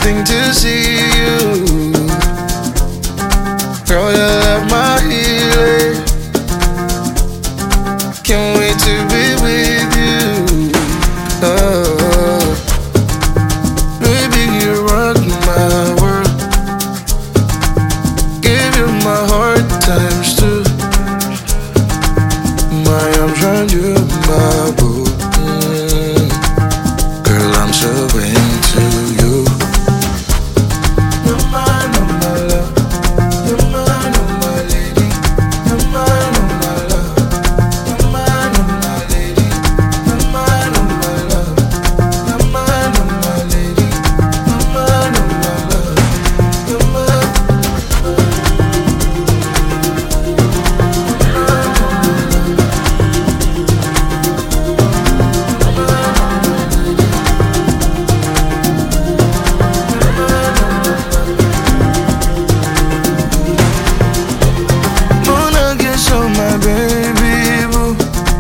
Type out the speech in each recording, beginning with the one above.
everything to see you. Girl, you love my healing. Can't wait to be with you. Oh, baby, you rock my world. Give you my heart ×2. My arms round you, my boo. Girl, I'm so into you. You're mine, oh my love. You're mine, oh my lady. You're mine, oh my love. You're mine, oh my lady. You're mine, oh my love. You're mine, oh my lady. You're mine, oh my love. You're mine. So my baby boo,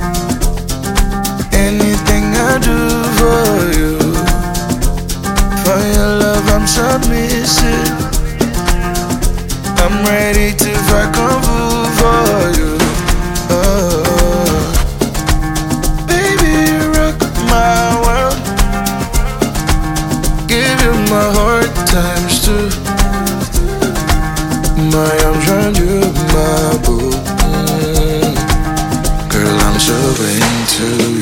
anything I do for you, for your love I'm submissive. I'm ready to fight kung fu for you. Oh, baby, you rock my world. Give you my heart ×2. My arms round you, my boo. Girl, I'm so into